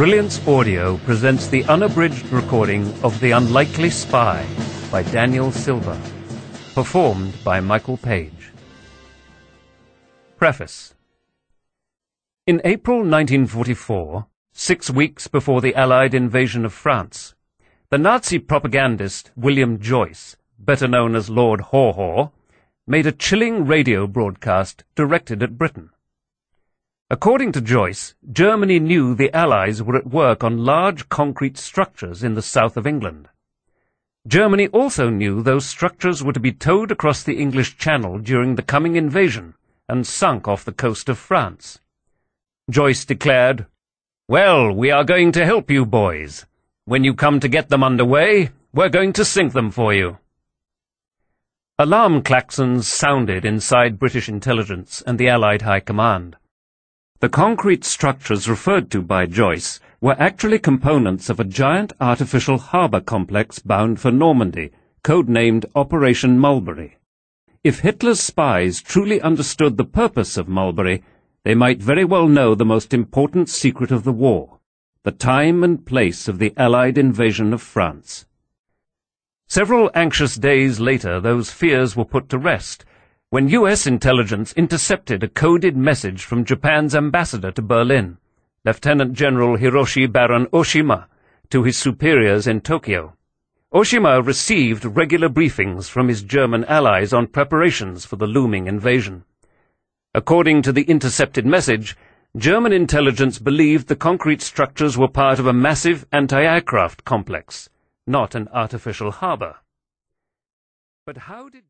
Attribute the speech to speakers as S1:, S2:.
S1: Brilliance Audio presents the unabridged recording of The Unlikely Spy by Daniel Silva, performed by Michael Page. Preface. In April 1944, 6 weeks before the Allied invasion of France, the Nazi propagandist William Joyce, better known as Lord Haw Haw, made a chilling radio broadcast directed at Britain. According to Joyce, Germany knew the Allies were at work on large concrete structures in the south of England. Germany also knew those structures were to be towed across the English Channel during the coming invasion and sunk off the coast of France. Joyce declared, "Well, we are going to help you boys. When you come to get them underway, we're going to sink them for you." Alarm klaxons sounded inside British intelligence and the Allied High Command. The concrete structures referred to by Joyce were actually components of a giant artificial harbour complex bound for Normandy, codenamed Operation Mulberry. If Hitler's spies truly understood the purpose of Mulberry, they might very well know the most important secret of the war, the time and place of the Allied invasion of France. Several anxious days later, those fears were put to rest, when U.S. intelligence intercepted a coded message from Japan's ambassador to Berlin, Lieutenant General Hiroshi Baron Oshima, to his superiors in Tokyo. Oshima received regular briefings from his German allies on preparations for the looming invasion. According to the intercepted message, German intelligence believed the concrete structures were part of a massive anti-aircraft complex, not an artificial harbour. But how did